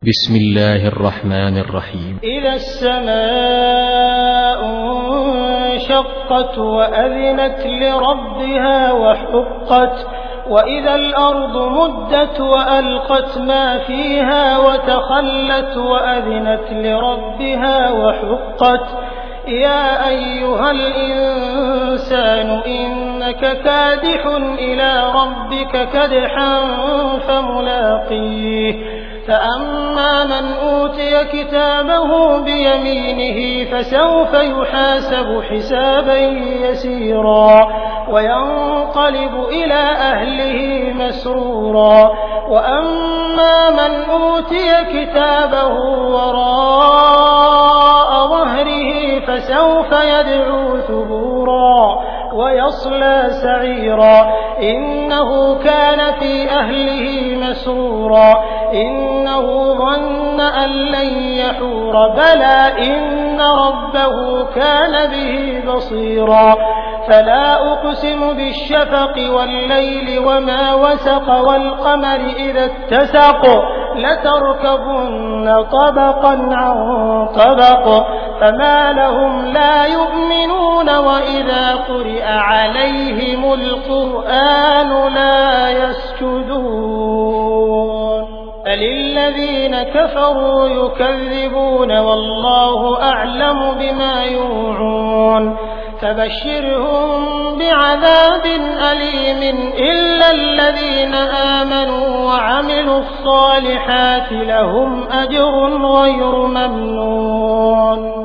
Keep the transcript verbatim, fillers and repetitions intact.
بسم الله الرحمن الرحيم. إذا السماء انشقت وأذنت لربها وحقت وإذا الأرض مدت وألقت ما فيها وتخلت وأذنت لربها وحقت يا أيها الإنسان إنك كادح إلى ربك كدحا فملاقيه فأما من أوتي كتابه بيمينه فسوف يحاسب حسابا يسيرا وينقلب إلى أهله مسرورا وأما من أوتي كتابه وراء ظهره فسوف يدعو ثبورا ويصلى سعيرا إنه كان في أهله مسرورا إنه ظن أن لن يحور بلى إن ربه كان به بصيرا فلا أقسم بالشفق والليل وما وسق والقمر إذا اتسق لتركبن طبقا عن طبق فما لهم لا يؤمنون وإذا قرئ عليهم القرآن لا يسجدون فللذين كفروا يكذبون والله أعلم بما يوعون فبشرهم بعذاب أليم إلا الذين آمنوا وعملوا الصالحات لهم أجر غير ممنون.